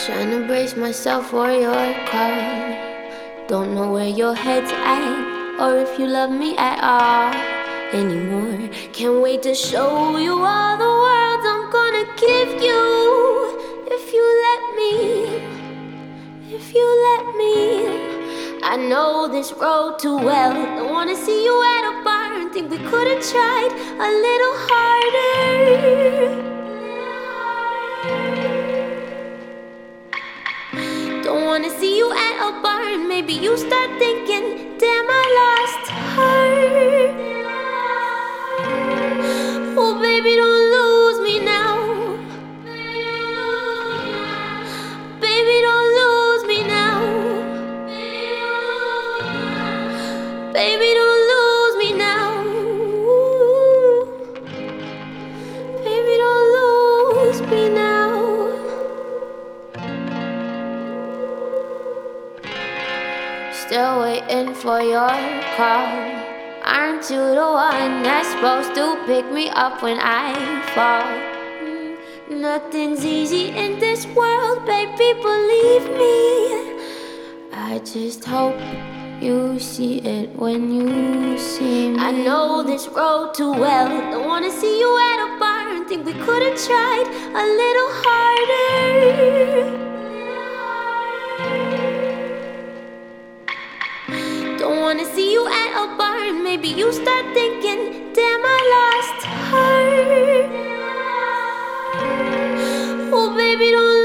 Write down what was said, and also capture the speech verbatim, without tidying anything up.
Trying to brace myself for your call. Don't know where your head's at, or if you love me at all anymore. Can't wait to show you all the world I'm gonna give you. If you let me, if you let me. I know this road too well. Don't wanna see you at a bar and think we could've tried a little harder. Don't wanna see you at a bar and maybe you start thinking, damn, I lost her. Oh baby, don't lose me now. Baby, don't lose me now. Baby, don't lose me now. Baby, don't lose me now. Still waiting for your call. Aren't you the one that's supposed to pick me up when I fall? Mm, Nothing's easy in this world, baby, believe me. I just hope you see it when you see me. I know this road too well. Don't wanna see you at a bar and think we could've tried a little harder. Don't wanna see you at a bar and maybe you start thinking, damn, I lost her. Oh baby, don't